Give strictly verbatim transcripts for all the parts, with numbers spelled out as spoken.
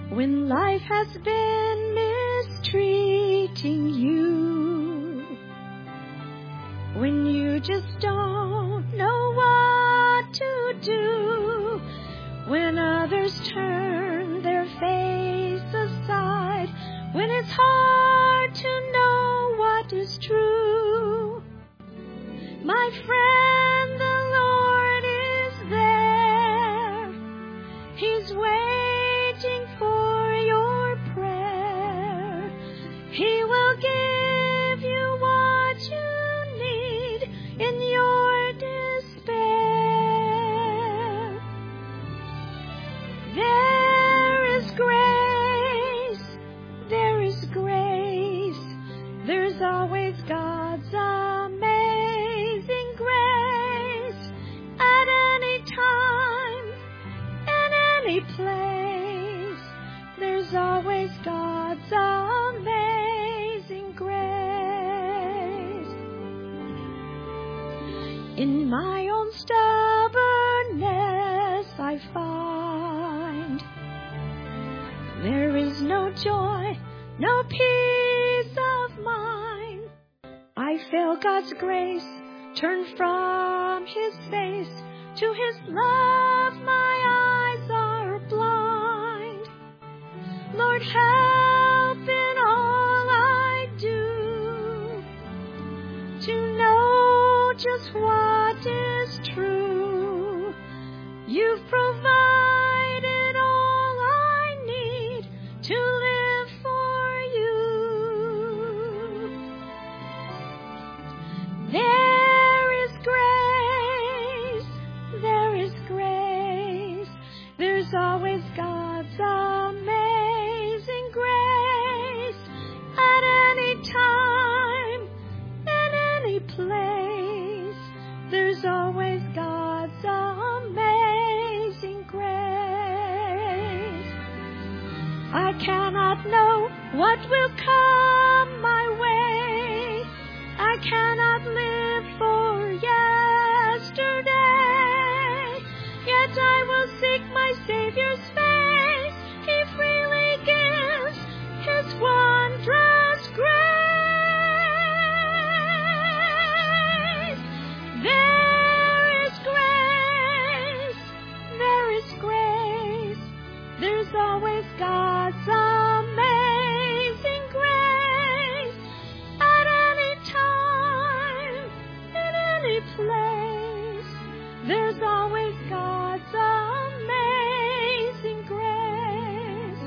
When life has been mistreating you, when you just don't know what to do, when others turn their face aside, when it's hard to know what is true, my friend, the Lord is there. He's waiting for your prayer. He will give you what you need in your despair. There is grace, there is grace, there's always God's amazing grace at any time, in any place. There's always God's amazing grace. In my own stubbornness I find there is no joy, no peace of mind. I feel God's grace turn from His face. To His love my eyes are blind. Lord, help in all I do to know just what is true. You've provided all I need to live for you. There is grace, there is grace, there's always God's amazing grace at any time, in any place. There's always God's amazing grace. I cannot know what will come my way. I cannot live for yesterday. Yet I will seek my Savior's face. He freely gives His wondrous grace. There is grace, there is grace. There's always God's amazing grace at any time, in any place. There's always God's amazing grace.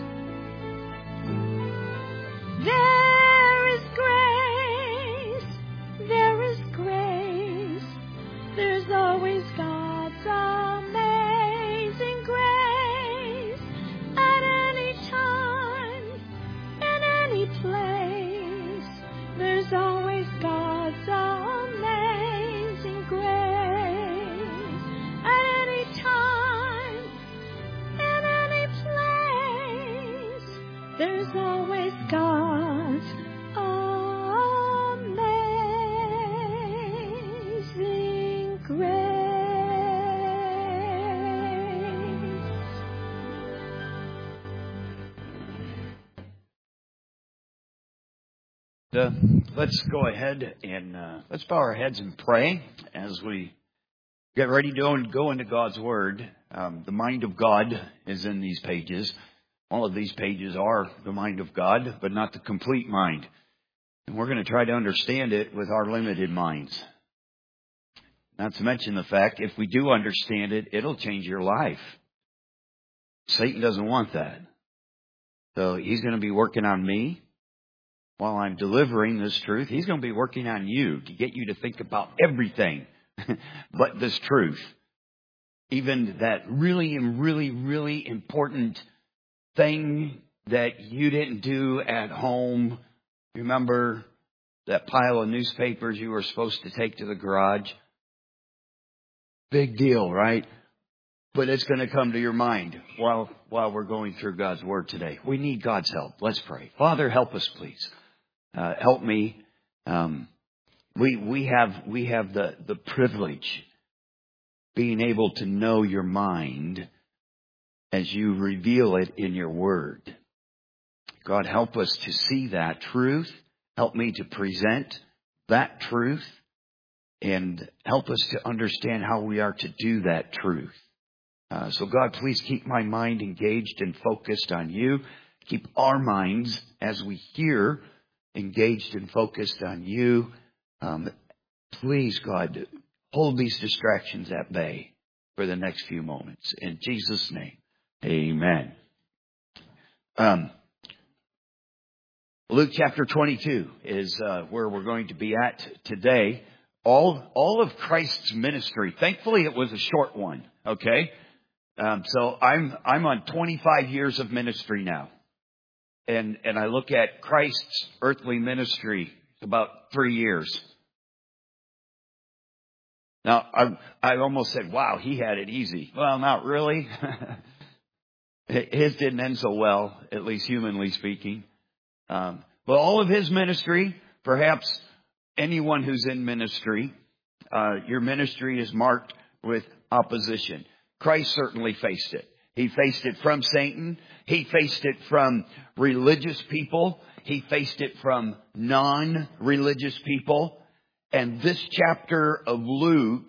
There is grace, there is grace. There's always God's amazing grace at any time, in any place. There's always God's amazing grace at any time, in any place. There's always God's amazing grace. Uh, let's go ahead and uh, let's bow our heads and pray as we get ready to go into God's Word. Um, the mind of God is in these pages. All of these pages are the mind of God, but not the complete mind. And we're going to try to understand it with our limited minds. Not to mention the fact, if we do understand it, it'll change your life. Satan doesn't want that. So he's going to be working on me while I'm delivering this truth. He's going to be working on you to get you to think about everything but this truth. Even that really, really, really important thing that you didn't do at home. Remember that pile of newspapers you were supposed to take to the garage? Big deal, right? But it's going to come to your mind while while we're going through God's Word today. We need God's help. Let's pray. Father, help us, please. Uh, help me. Um, we we have we have the, the privilege being able to know your mind as you reveal it in your word. God, help us to see that truth. Help me to present that truth. And help us to understand how we are to do that truth. Uh, so God, please keep my mind engaged and focused on you. Keep our minds, as we hear, engaged and focused on you. Um, please, God, hold these distractions at bay for the next few moments. In Jesus' name, amen. Um, Luke chapter twenty-two is uh, where we're going to be at today. All, all of Christ's ministry. Thankfully, it was a short one. Okay. Um, so I'm, I'm on twenty-five years of ministry now. And, and I look at Christ's earthly ministry about three years. Now, I, I almost said, wow, he had it easy. Well, not really. His didn't end so well, at least humanly speaking. Um, but all of his ministry, perhaps anyone who's in ministry, uh, your ministry is marked with opposition. Christ certainly faced it. He faced it from Satan. He faced it from religious people. He faced it from non-religious people. And this chapter of Luke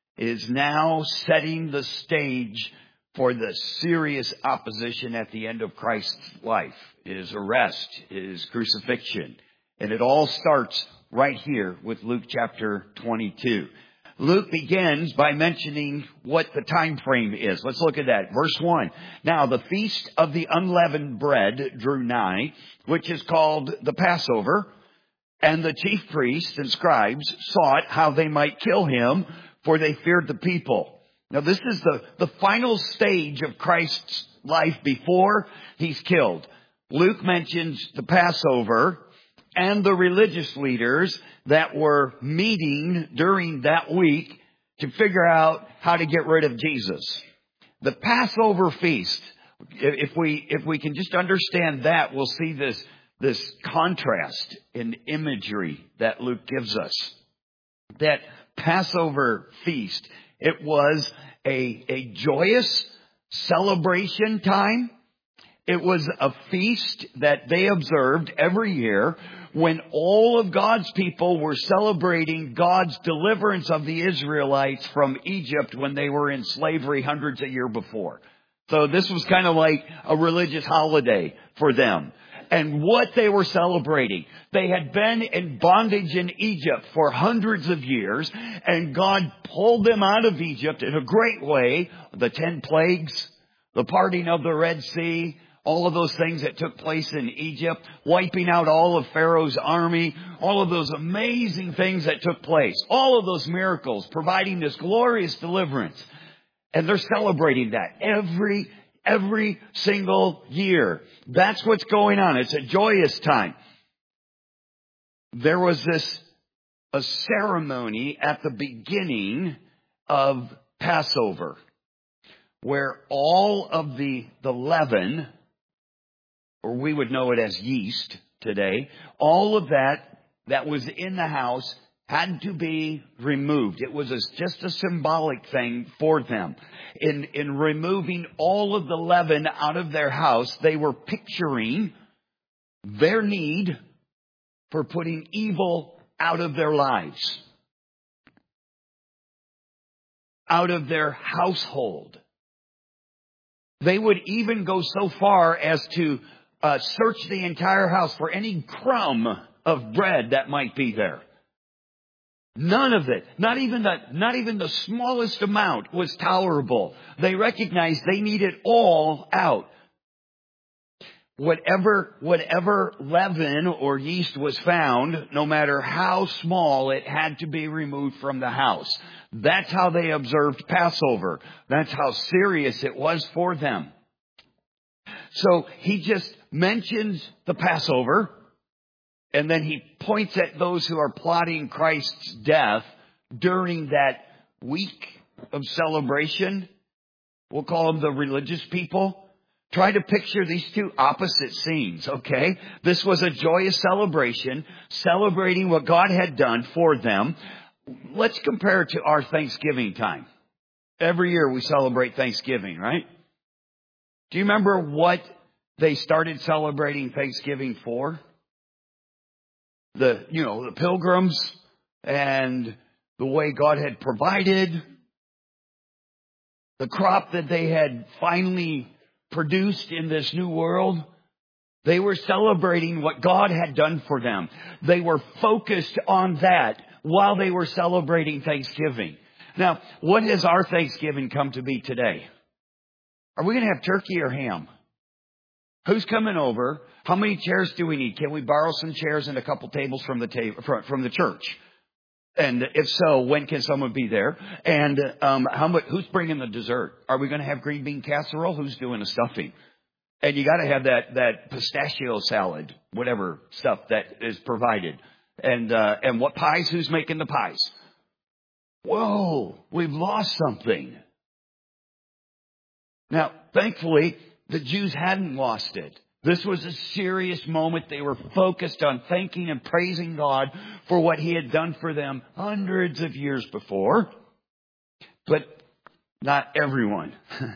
is now setting the stage for the serious opposition at the end of Christ's life. His arrest, his crucifixion. And it all starts right here with Luke chapter twenty-two. Luke begins by mentioning what the time frame is. Let's look at that. Verse one. Now the feast of the unleavened bread drew nigh, which is called the Passover. And the chief priests and scribes sought how they might kill him, for they feared the people. Now this is the, the final stage of Christ's life before he's killed. Luke mentions the Passover and the religious leaders that were meeting during that week to figure out how to get rid of Jesus. The Passover feast, if we, if we can just understand that, we'll see this, this contrast in imagery that Luke gives us. That Passover feast, it was a, a joyous celebration time. It was a feast that they observed every year when all of God's people were celebrating God's deliverance of the Israelites from Egypt when they were in slavery hundreds of years before. So this was kind of like a religious holiday for them. And what they were celebrating, they had been in bondage in Egypt for hundreds of years, and God pulled them out of Egypt in a great way. The ten plagues, the parting of the Red Sea, all of those things that took place in Egypt, wiping out all of Pharaoh's army, all of those amazing things that took place, all of those miracles, providing this glorious deliverance. And they're celebrating that every, every single year. That's what's going on. It's a joyous time. There was this, a ceremony at the beginning of Passover where all of the, the leaven, or we would know it as yeast today, all of that that was in the house had to be removed. It was a, just a symbolic thing for them. In, in removing all of the leaven out of their house, they were picturing their need for putting evil out of their lives, out of their household. They would even go so far as to Uh, search the entire house for any crumb of bread that might be there. None of it, not even the, not even the smallest amount was tolerable. They recognized they needed all out. Whatever, whatever leaven or yeast was found, no matter how small, it had to be removed from the house. That's how they observed Passover. That's how serious it was for them. So he just mentions the Passover, and then he points at those who are plotting Christ's death during that week of celebration. We'll call them the religious people. Try to picture these two opposite scenes, okay? This was a joyous celebration, celebrating what God had done for them. Let's compare it to our Thanksgiving time. Every year we celebrate Thanksgiving, right? Do you remember what they started celebrating Thanksgiving for? The, you know, the pilgrims and the way God had provided, the crop that they had finally produced in this new world. They were celebrating what God had done for them. They were focused on that while they were celebrating Thanksgiving. Now, what has our Thanksgiving come to be today? Are we going to have turkey or ham? Who's coming over? How many chairs do we need? Can we borrow some chairs and a couple tables from the table from the church? And if so, when can someone be there? And um, how much? Who's bringing the dessert? Are we going to have green bean casserole? Who's doing the stuffing? And you got to have that that pistachio salad, whatever stuff that is provided. And uh, and what pies? Who's making the pies? Whoa, we've lost something. Now, thankfully, the Jews hadn't lost it. This was a serious moment. They were focused on thanking and praising God for what He had done for them hundreds of years before. But not everyone.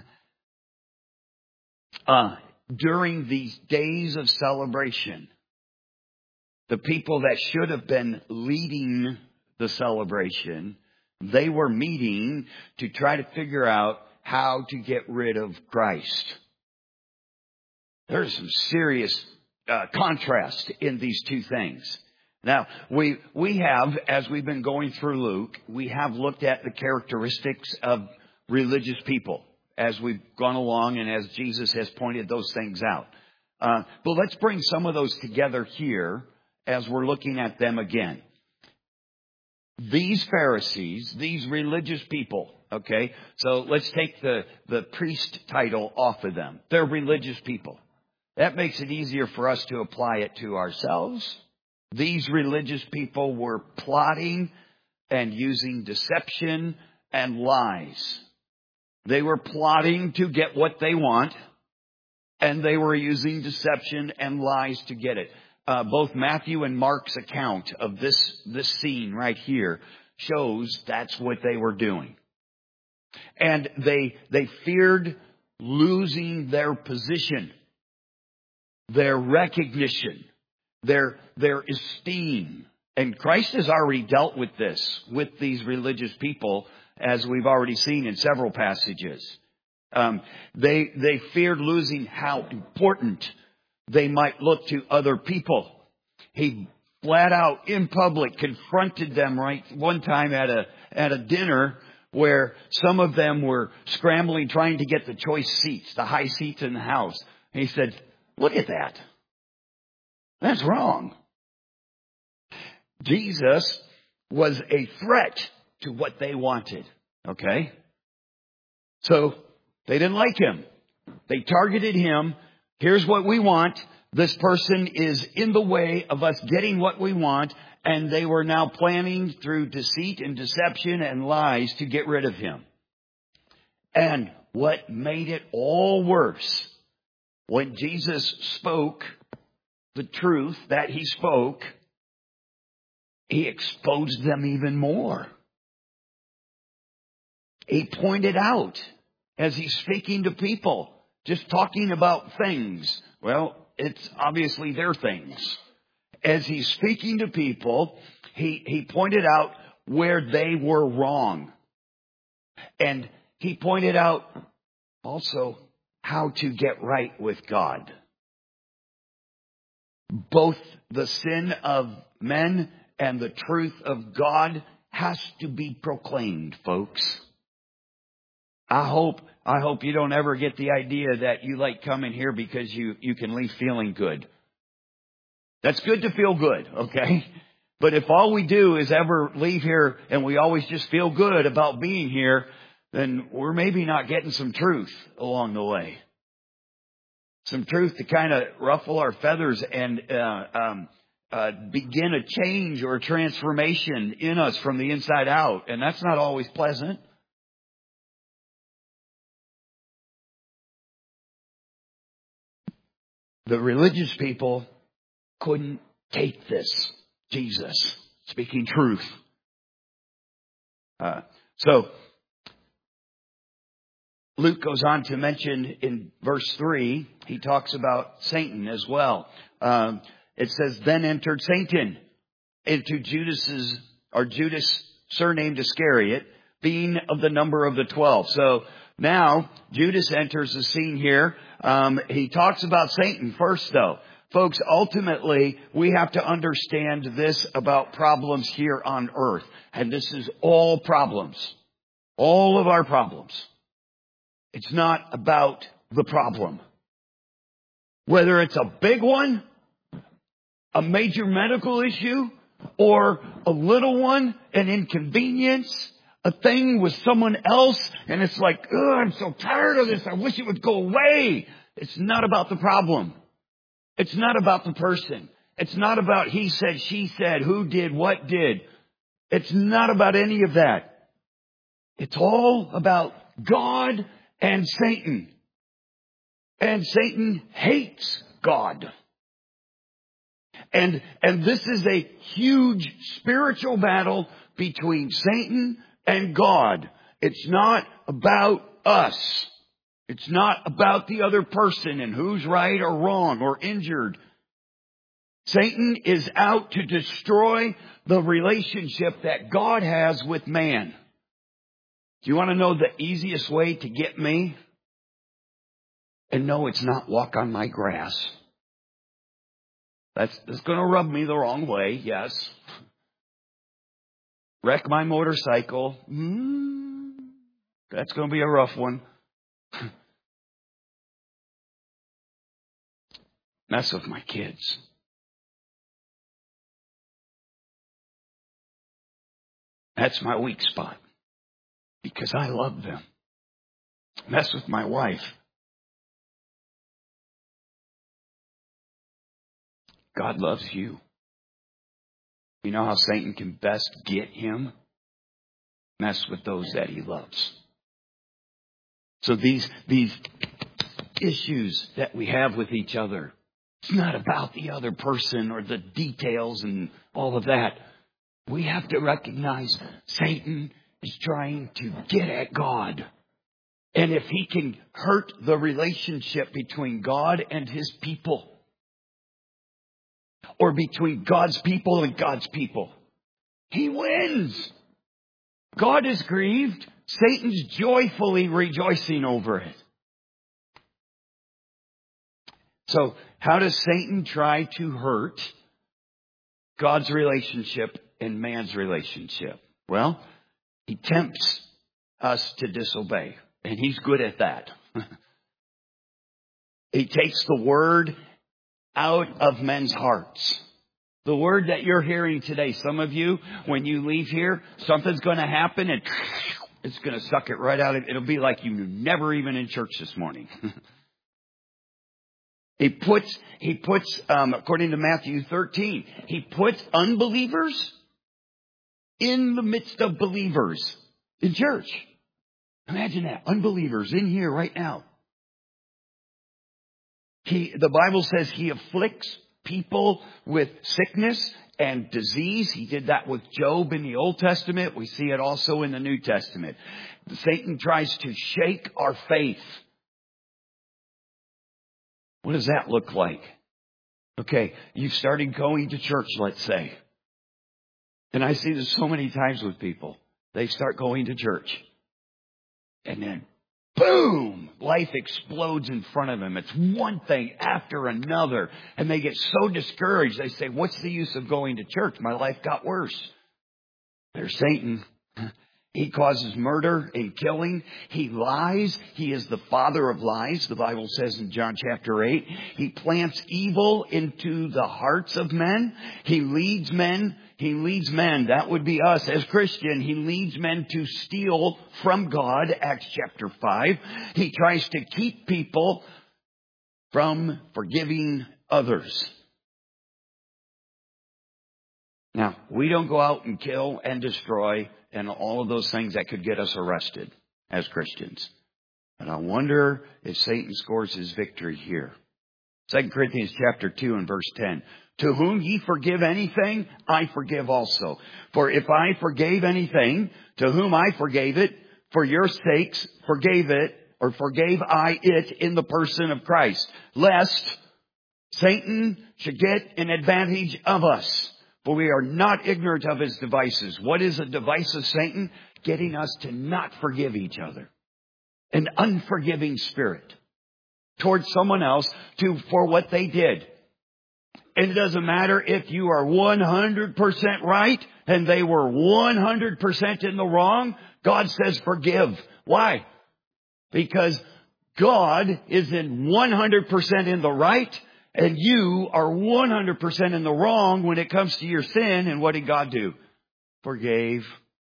uh, during these days of celebration, the people that should have been leading the celebration, they were meeting to try to figure out how to get rid of Christ. There's some serious uh, contrast in these two things. Now, we we have, as we've been going through Luke, we have looked at the characteristics of religious people as we've gone along and as Jesus has pointed those things out. Uh, but let's bring some of those together here as we're looking at them again. These Pharisees, these religious people, okay, so let's take the, the priest title off of them. They're religious people. That makes it easier for us to apply it to ourselves. These religious people were plotting and using deception and lies. They were plotting to get what they want, and they were using deception and lies to get it. Uh, both Matthew and Mark's account of this, this scene right here shows that's what they were doing. And they, they feared losing their position, their recognition, their, their esteem. And Christ has already dealt with this with these religious people, as we've already seen in several passages. Um, they, they feared losing how important they might look to other people. He flat out in public confronted them right one time at a, at a dinner where some of them were scrambling, trying to get the choice seats, the high seats in the house. And he said, look at that. That's wrong. Jesus was a threat to what they wanted. Okay? So they didn't like him. They targeted him. Here's what we want. This person is in the way of us getting what we want. And they were now planning through deceit and deception and lies to get rid of him. And what made it all worse, when Jesus spoke the truth that he spoke, he exposed them even more. He pointed out, as he's speaking to people, just talking about things. Well, it's obviously their things. As he's speaking to people, he, he pointed out where they were wrong. And he pointed out also how to get right with God. Both the sin of men and the truth of God has to be proclaimed, folks. I hope I hope you don't ever get the idea that you like coming here because you, you can leave feeling good. That's good to feel good, okay? But if all we do is ever leave here and we always just feel good about being here, then we're maybe not getting some truth along the way. Some truth to kind of ruffle our feathers and uh, um, uh, begin a change or a transformation in us from the inside out. And that's not always pleasant. The religious people couldn't take this. Jesus speaking truth. Uh, so Luke goes on to mention in verse three, he talks about Satan as well. Um, it says, then entered Satan into Judas's, or Judas, surnamed Iscariot, being of the number of the twelve. So now Judas enters the scene here. Um, he talks about Satan first, though. Folks, ultimately, we have to understand this about problems here on earth. And this is all problems. All of our problems. It's not about the problem. Whether it's a big one, a major medical issue, or a little one, an inconvenience, a thing with someone else, and it's like, ugh, I'm so tired of this. I wish it would go away. It's not about the problem. It's not about the person. It's not about he said, she said, who did, what did. It's not about any of that. It's all about God and Satan. And Satan hates God. And, and this is a huge spiritual battle between Satan and God. It's not about us. It's not about the other person and who's right or wrong or injured. Satan is out to destroy the relationship that God has with man. Do you want to know the easiest way to get me? And no, it's not walk on my grass. That's, that's going to rub me the wrong way, yes. Wreck my motorcycle. Mm, that's going to be a rough one. Mess with my kids. That's my weak spot. Because I love them. Mess with my wife. God loves you. You know how Satan can best get him? Mess with those that he loves. So these, these issues that we have with each other, it's not about the other person or the details and all of that. We have to recognize Satan is trying to get at God. And if he can hurt the relationship between God and his people, or between God's people and God's people, he wins. God is grieved. Satan's joyfully rejoicing over it. So how does Satan try to hurt God's relationship and man's relationship? Well, he tempts us to disobey. And he's good at that. He takes the word out of men's hearts. The word that you're hearing today, some of you, when you leave here, something's going to happen and it's going to suck it right out of it. It'll be like you were never even in church this morning. He puts, he puts, um, according to Matthew thirteen, he puts unbelievers in the midst of believers in church. Imagine that. Unbelievers in here right now. He, the Bible says he afflicts people with sickness and disease. He did that with Job in the Old Testament. We see it also in the New Testament. Satan tries to shake our faith. What does that look like? Okay, you started going to church, let's say. And I see this so many times with people. They start going to church. And then, boom, life explodes in front of them. It's one thing after another. And they get so discouraged. They say, what's the use of going to church? My life got worse. There's Satan. He causes murder and killing. He lies. He is the father of lies. The Bible says in John chapter eight, he plants evil into the hearts of men. He leads men. He leads men. That would be us as Christian. He leads men to steal from God. Acts chapter five. He tries to keep people from forgiving others. Now, we don't go out and kill and destroy and all of those things that could get us arrested as Christians. And I wonder if Satan scores his victory here. Second Corinthians chapter two and verse ten. To whom ye forgive anything, I forgive also. For if I forgave anything, to whom I forgave it, for your sakes forgave it, or forgave I it in the person of Christ, lest Satan should get an advantage of us. For we are not ignorant of his devices. What is a device of Satan? Getting us to not forgive each other. An unforgiving spirit towards someone else to for what they did. And it doesn't matter if you are one hundred percent right and they were one hundred percent in the wrong. God says forgive. Why? Because God is in one hundred percent in the right and you are one hundred percent in the wrong when it comes to your sin. And what did God do? Forgave.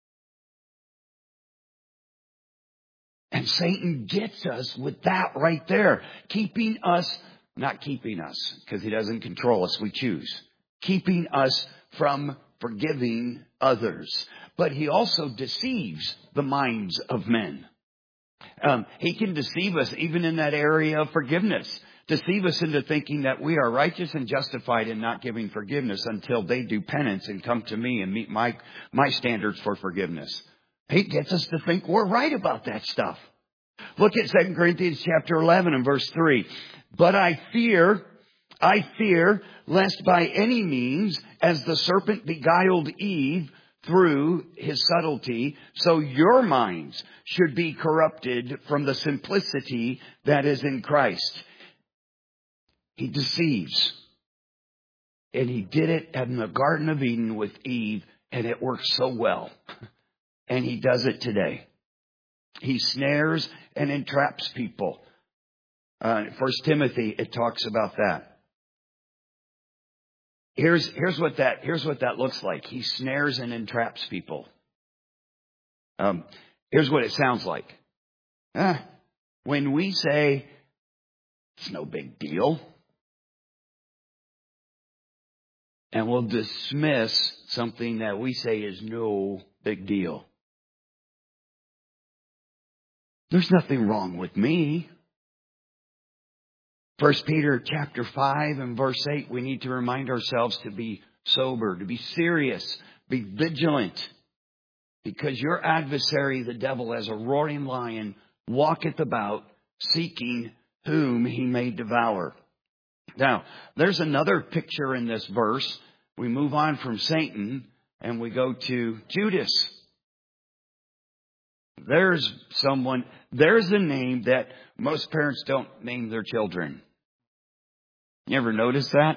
And Satan gets us with that right there. Keeping us, not keeping us, because he doesn't control us, we choose. Keeping us from forgiving others. But he also deceives the minds of men. Um, he can deceive us even in that area of forgiveness. Deceive us into thinking that we are righteous and justified in not giving forgiveness until they do penance and come to me and meet my, my standards for forgiveness. He gets us to think we're right about that stuff. Look at Second Corinthians chapter eleven and verse three. But I fear, I fear, lest by any means, as the serpent beguiled Eve through his subtlety, so your minds should be corrupted from the simplicity that is in Christ. He deceives. And he did it in the Garden of Eden with Eve, and it worked so well. And he does it today. He snares and entraps people. Uh, First Timothy, it talks about that. Here's, here's what that, here's what that looks like. He snares and entraps people. Um, here's what it sounds like. Uh, when we say, it's no big deal, and we'll dismiss something that we say is no big deal. There's nothing wrong with me. First Peter chapter five and verse eight, we need to remind ourselves to be sober, to be serious, be vigilant. Because your adversary, the devil, as a roaring lion, walketh about, seeking whom he may devour. Now, there's another picture in this verse. We move on from Satan and we go to Judas. There's someone, there's a name that most parents don't name their children. You ever notice that?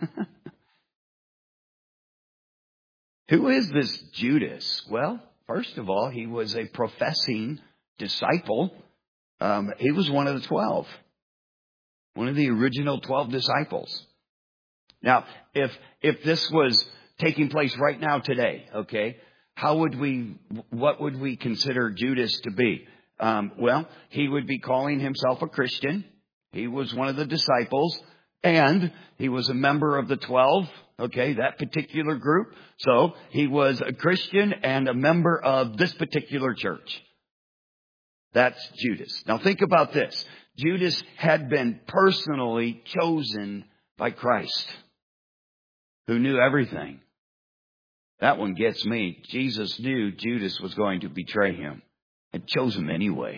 Who is this Judas? Well, first of all, he was a professing disciple. Um, he was one of the twelve. One of the original twelve disciples. Now, if if this was taking place right now today, okay, how would we, what would we consider Judas to be? Um, well, he would be calling himself a Christian. He was one of the disciples, and he was a member of the twelve, okay, that particular group. So he was a Christian and a member of this particular church. That's Judas. Now think about this. Judas had been personally chosen by Christ, who knew everything. That one gets me. Jesus knew Judas was going to betray him and chose him anyway.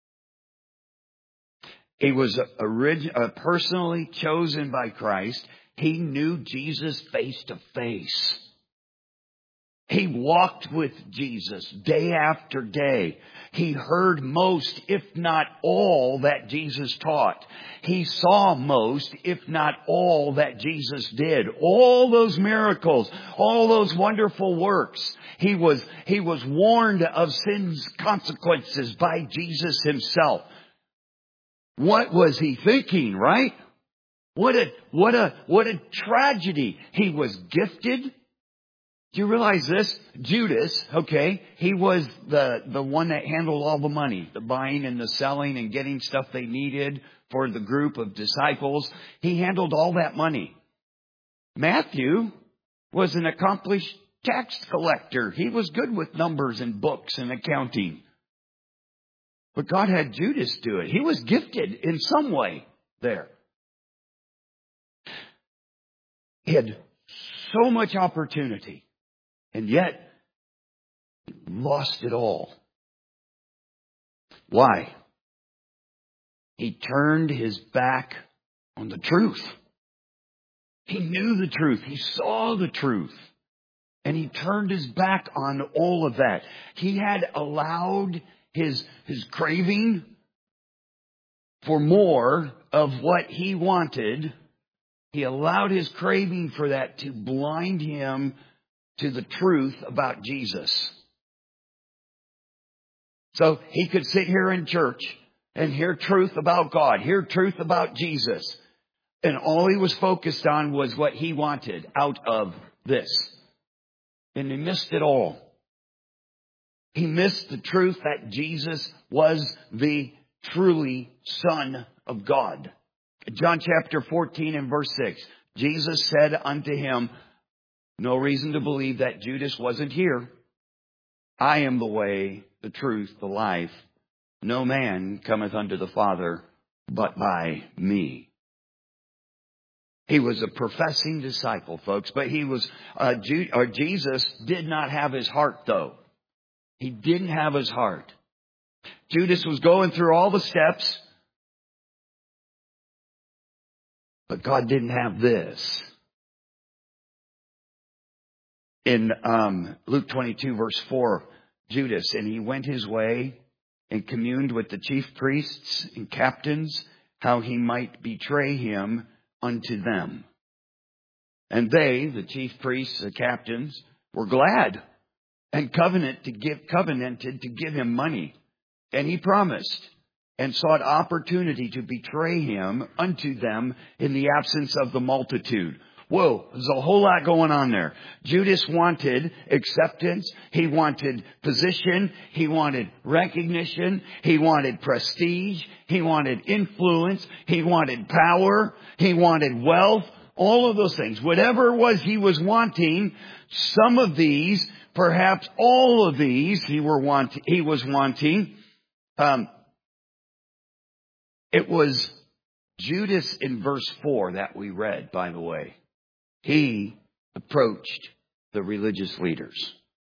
He was orig- uh, personally chosen by Christ. He knew Jesus face to face. He walked with Jesus day after day. He heard most, if not all, that Jesus taught. He saw most, if not all, that Jesus did. All those miracles, all those wonderful works. He was, he was warned of sin's consequences by Jesus himself. What was he thinking, right? What a, what a, what a tragedy. He was gifted. Do you realize this? Judas, okay, he was the, the one that handled all the money, the buying and the selling and getting stuff they needed for the group of disciples. He handled all that money. Matthew was an accomplished tax collector. He was good with numbers and books and accounting. But God had Judas do it. He was gifted in some way there. He had so much opportunity. And yet, lost it all. Why? He turned his back on the truth. He knew the truth. He saw the truth. And he turned his back on all of that. He had allowed his, his craving for more of what he wanted. He allowed his craving for that to blind him to the truth about Jesus. So he could sit here in church and hear truth about God, hear truth about Jesus. And all he was focused on was what he wanted out of this. And he missed it all. He missed the truth that Jesus was the truly Son of God. John chapter fourteen and verse six. Jesus said unto him, no reason to believe that Judas wasn't here. I am the way, the truth, the life. No man cometh unto the Father but by me. He was a professing disciple, folks, but he was, uh, Ju- or Jesus did not have his heart, though. He didn't have his heart. Judas was going through all the steps, but God didn't have this. In um, Luke twenty-two, verse four, Judas, and he went his way and communed with the chief priests and captains, how he might betray him unto them. And they, the chief priests, the captains, were glad and covenant to give, covenanted to give him money. And he promised and sought opportunity to betray him unto them in the absence of the multitude. Whoa, there's a whole lot going on there. Judas wanted acceptance. He wanted position. He wanted recognition. He wanted prestige. He wanted influence. He wanted power. He wanted wealth. All of those things. Whatever it was he was wanting, some of these, perhaps all of these, he were want, he was wanting. Um, it was Judas in verse four that we read, by the way. He approached the religious leaders.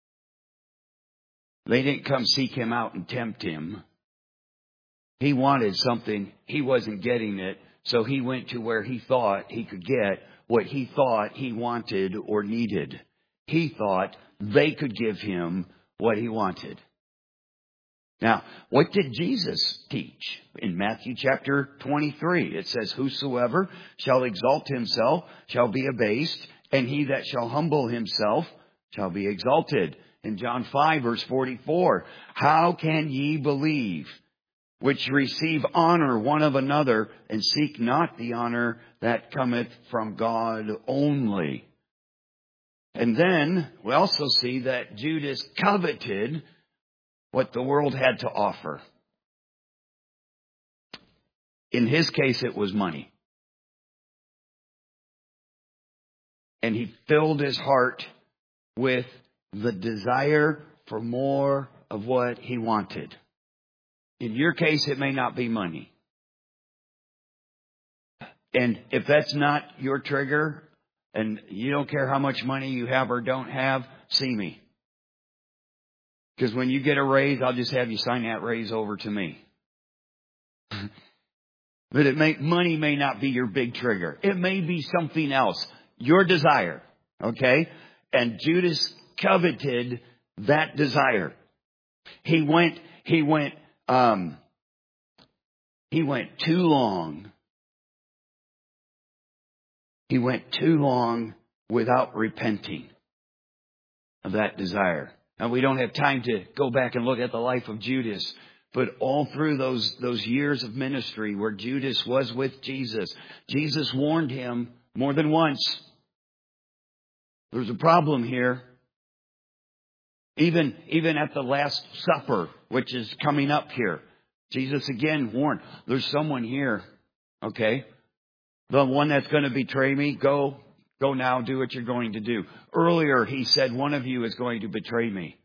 They didn't come seek him out and tempt him. He wanted something. He wasn't getting it. So he went to where he thought he could get what he thought he wanted or needed. He thought they could give him what he wanted. Now, what did Jesus teach? In Matthew chapter twenty-three, it says, whosoever shall exalt himself shall be abased, and he that shall humble himself shall be exalted. In John five, verse forty-four, how can ye believe, which receive honor one of another, and seek not the honor that cometh from God only? And then we also see that Judas coveted what the world had to offer. In his case, it was money. And he filled his heart with the desire for more of what he wanted. In your case, it may not be money. And if that's not your trigger, and you don't care how much money you have or don't have, see me. Because when you get a raise, I'll just have you sign that raise over to me. But it may, money may not be your big trigger. It may be something else. Your desire. Okay? And Judas coveted that desire. He went, he went, um, he went too long. He went too long without repenting of that desire. Now, we don't have time to go back and look at the life of Judas, but all through those, those years of ministry where Judas was with Jesus, Jesus warned him more than once. There's a problem here. Even, even at the Last Supper, which is coming up here, Jesus again warned, there's someone here, okay? The one that's going to betray me, go. Go now, do what you're going to do. Earlier, he said, one of you is going to betray me.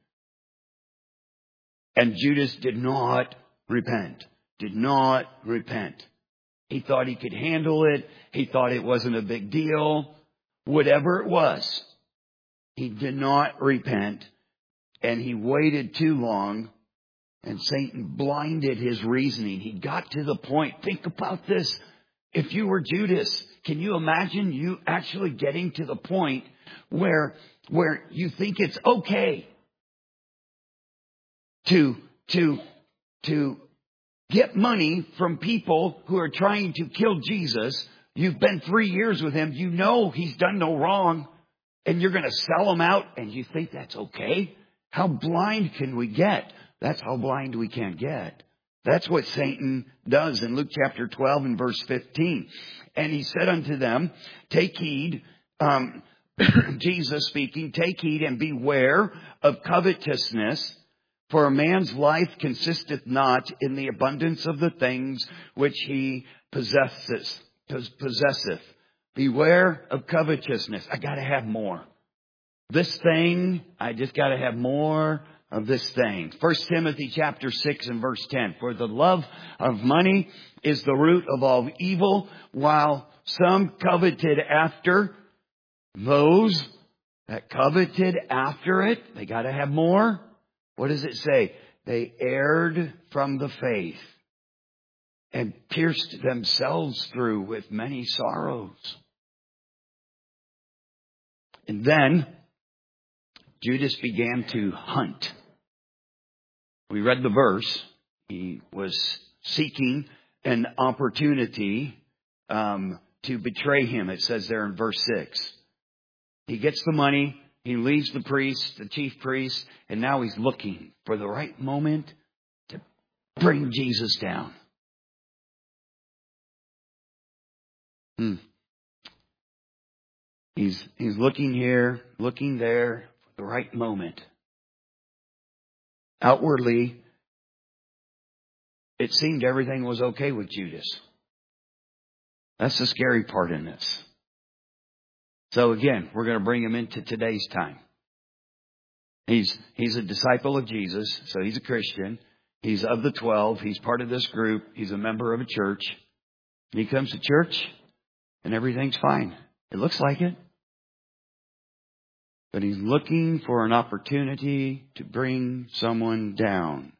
And Judas did not repent. Did not repent. He thought he could handle it. He thought it wasn't a big deal. Whatever it was, he did not repent. And he waited too long And Satan blinded his reasoning. He got to the point. Think about this. If you were Judas, can you imagine you actually getting to the point where, where you think it's okay to, to, to get money from people who are trying to kill Jesus? You've been three years with him. You know he's done no wrong. And you're going to sell him out and you think that's okay? How blind can we get? That's how blind we can get. That's what Satan does in Luke chapter twelve and verse fifteen. And he said unto them, take heed, um, Jesus speaking, take heed and beware of covetousness, for a man's life consisteth not in the abundance of the things which he possesses, possesseth. Beware of covetousness. I got to have more. This thing, I just got to have more of this thing. First Timothy chapter six and verse ten. For the love of money is the root of all evil, while some coveted after those that coveted after it. They got to have more. What does it say? They erred from the faith and pierced themselves through with many sorrows. And then Judas began to hunt. We read the verse. He was seeking an opportunity um, to betray him. It says there in verse six. He gets the money. He leaves the priest, the chief priest, and now he's looking for the right moment to bring Jesus down. Hmm. He's, he's looking here, looking there for the right moment. Outwardly, it seemed everything was okay with Judas. That's the scary part in this. So again, we're going to bring him into today's time. He's, he's a disciple of Jesus, so he's a Christian. He's of the twelve. He's part of this group. He's a member of a church. He comes to church and everything's fine. It looks like it. But he's looking for an opportunity to bring someone down.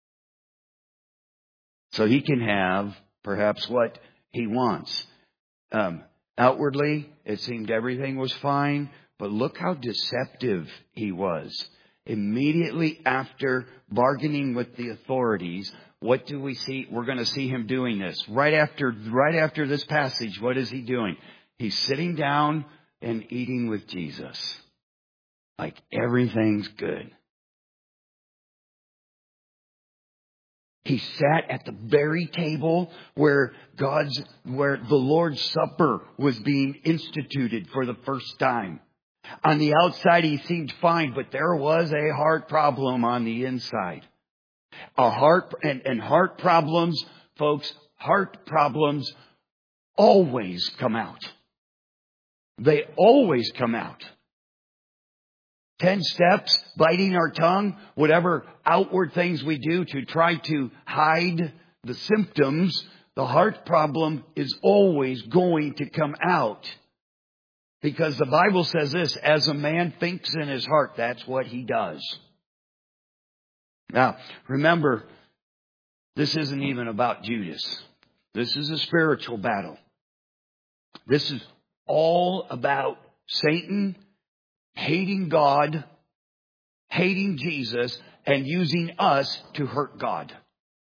So he can have perhaps what he wants. Um, outwardly, it seemed everything was fine. But look how deceptive he was. Immediately after bargaining with the authorities, what do we see? We're going to see him doing this. Right after, right after this passage, what is he doing? He's sitting down and eating with Jesus. Like everything's good. He sat at the very table where God's, where the Lord's Supper was being instituted for the first time. On the outside, he seemed fine, but there was a heart problem on the inside. A heart and, and heart problems, folks, heart problems always come out. They always come out. Ten steps, biting our tongue, whatever outward things we do to try to hide the symptoms, the heart problem is always going to come out. Because the Bible says this, as a man thinks in his heart, that's what he does. Now, remember, this isn't even about Judas. This is a spiritual battle. This is all about Satan hating God, hating Jesus, and using us to hurt God.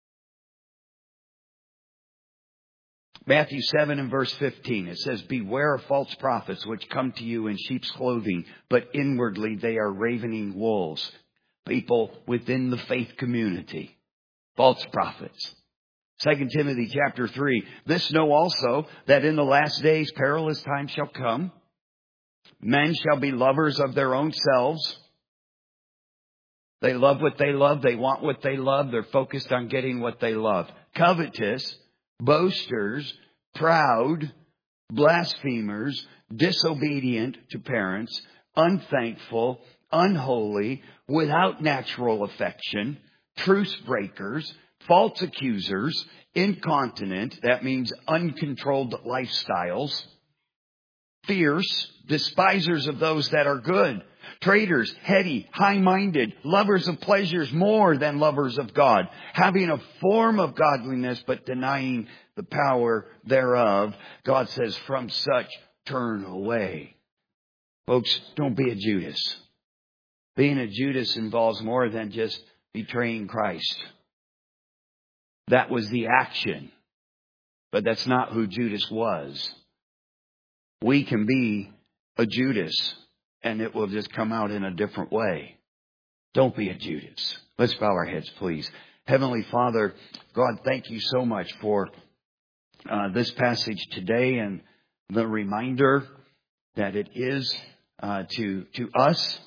Matthew seven and verse fifteen, it says, beware of false prophets which come to you in sheep's clothing, but inwardly they are ravening wolves. People within the faith community. False prophets. Second Timothy chapter three, this know also that in the last days perilous times shall come. Men shall be lovers of their own selves. They love what they love. They want what they love. They're focused on getting what they love. Covetous, boasters, proud, blasphemers, disobedient to parents, unthankful, unholy, without natural affection, truce breakers, false accusers, incontinent, that means uncontrolled lifestyles, fierce, despisers of those that are good, Traitors, heady, high-minded, lovers of pleasures more than lovers of God, having a form of godliness but denying the power thereof. God says, from such turn away. Folks, don't be a Judas. Being a Judas involves more than just betraying Christ. That was the action. But that's not who Judas was. We can be a Judas, and it will just come out in a different way. Don't be a Judas. Let's bow our heads, please. Heavenly Father, God, thank you so much for uh, this passage today and the reminder that it is uh, to to us,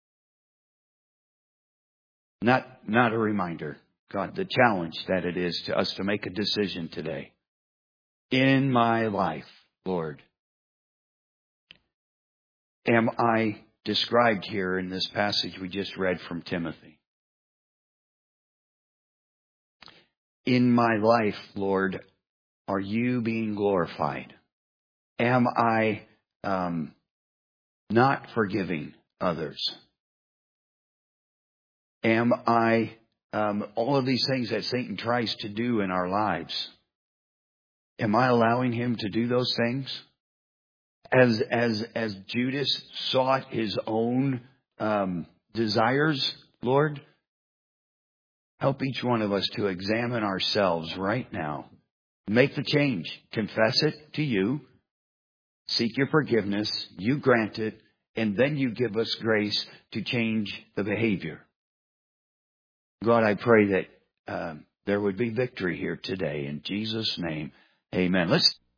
not not a reminder, God, the challenge that it is to us to make a decision today. In my life, Lord, am I described here in this passage we just read from Timothy? In my life, Lord, are you being glorified? Am I um, not forgiving others? Am I um, all of these things that Satan tries to do in our lives? Am I allowing him to do those things? As as as Judas sought his own um, desires, Lord, help each one of us to examine ourselves right now. Make the change. Confess it to you. Seek your forgiveness. You grant it. And then you give us grace to change the behavior. God, I pray that um, there would be victory here today. In Jesus' name, amen. Let's